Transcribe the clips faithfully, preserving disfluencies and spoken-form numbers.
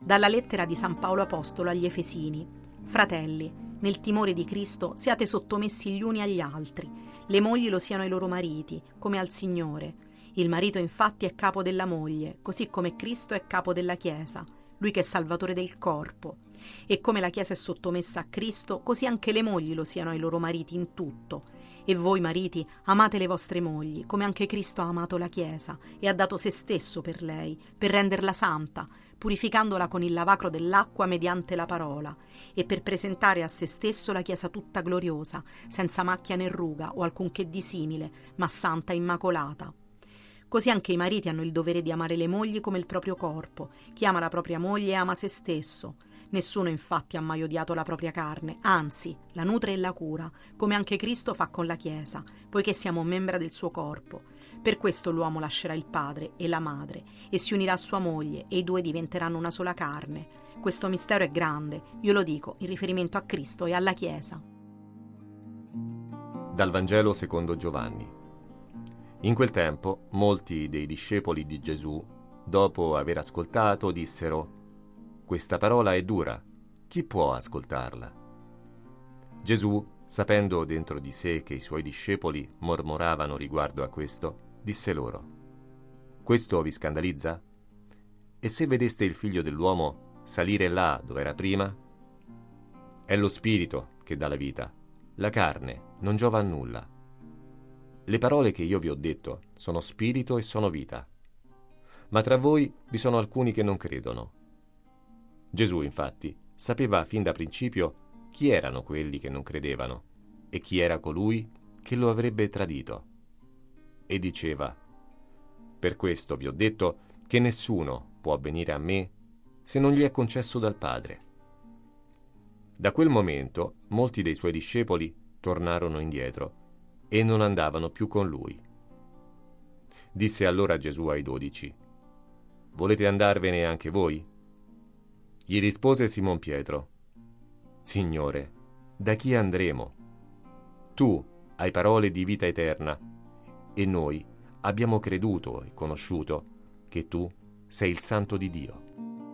Dalla lettera di San Paolo Apostolo agli Efesini. Fratelli, nel timore di Cristo siate sottomessi gli uni agli altri. Le mogli lo siano ai loro mariti, come al Signore. Il marito infatti è capo della moglie, così come Cristo è capo della Chiesa, lui che è salvatore del corpo. E come la Chiesa è sottomessa a Cristo, così anche le mogli lo siano ai loro mariti in tutto. E voi mariti amate le vostre mogli, come anche Cristo ha amato la Chiesa e ha dato se stesso per lei, per renderla santa, purificandola con il lavacro dell'acqua mediante la parola, e per presentare a se stesso la Chiesa tutta gloriosa, senza macchia né ruga o alcunché di simile, ma santa e immacolata. Così anche i mariti hanno il dovere di amare le mogli come il proprio corpo. Chi ama la propria moglie ama se stesso. Nessuno infatti ha mai odiato la propria carne, anzi, la nutre e la cura, come anche Cristo fa con la Chiesa, poiché siamo membra del suo corpo. Per questo l'uomo lascerà il padre e la madre e si unirà a sua moglie e i due diventeranno una sola carne. Questo mistero è grande, io lo dico in riferimento a Cristo e alla Chiesa. Dal Vangelo secondo Giovanni. In quel tempo molti dei discepoli di Gesù, dopo aver ascoltato, dissero: «Questa parola è dura, chi può ascoltarla?» Gesù, sapendo dentro di sé che i suoi discepoli mormoravano riguardo a questo, disse loro: «Questo vi scandalizza? E se vedeste il Figlio dell'uomo salire là dove era prima? È lo Spirito che dà la vita, la carne non giova a nulla. Le parole che io vi ho detto sono spirito e sono vita. Ma tra voi vi sono alcuni che non credono». Gesù, infatti, sapeva fin da principio chi erano quelli che non credevano e chi era colui che lo avrebbe tradito. E diceva: «Per questo vi ho detto che nessuno può venire a me se non gli è concesso dal Padre». Da quel momento molti dei suoi discepoli tornarono indietro e non andavano più con lui. Disse allora Gesù ai dodici: «Volete andarvene anche voi?» Gli rispose Simon Pietro: «Signore, da chi andremo? Tu hai parole di vita eterna, e noi abbiamo creduto e conosciuto che tu sei il Santo di Dio».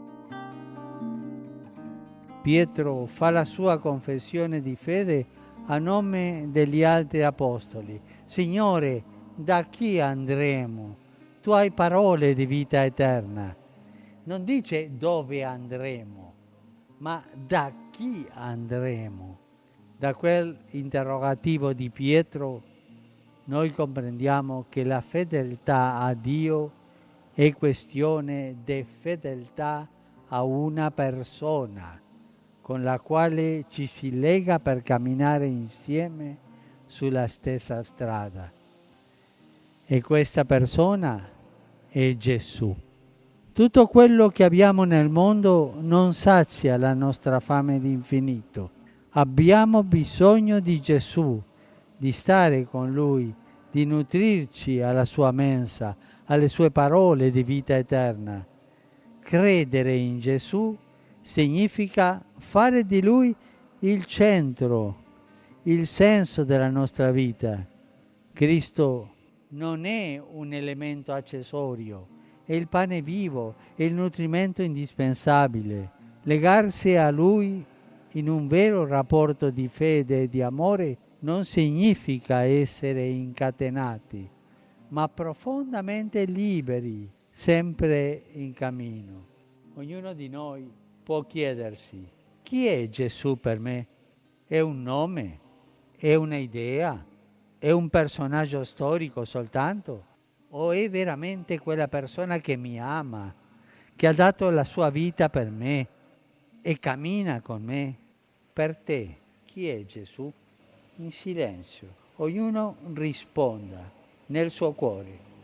Pietro fa la sua confessione di fede a nome degli altri apostoli. «Signore, da chi andremo? Tu hai parole di vita eterna». Non dice dove andremo, ma da chi andremo. Da quel interrogativo di Pietro noi comprendiamo che la fedeltà a Dio è questione di fedeltà a una persona con la quale ci si lega per camminare insieme sulla stessa strada. E questa persona è Gesù. Tutto quello che abbiamo nel mondo non sazia la nostra fame di infinito. Abbiamo bisogno di Gesù, di stare con Lui, di nutrirci alla sua mensa, alle sue parole di vita eterna. Credere in Gesù significa fare di Lui il centro, il senso della nostra vita. Cristo non è un elemento accessorio, è il pane vivo, è il nutrimento indispensabile. Legarsi a Lui in un vero rapporto di fede e di amore non significa essere incatenati, ma profondamente liberi, sempre in cammino. Ognuno di noi può chiedersi: chi è Gesù per me? È un nome? È un'idea? È un personaggio storico soltanto? O è veramente quella persona che mi ama, che ha dato la sua vita per me e cammina con me? Per te, chi è Gesù? In silenzio, ognuno risponda nel suo cuore.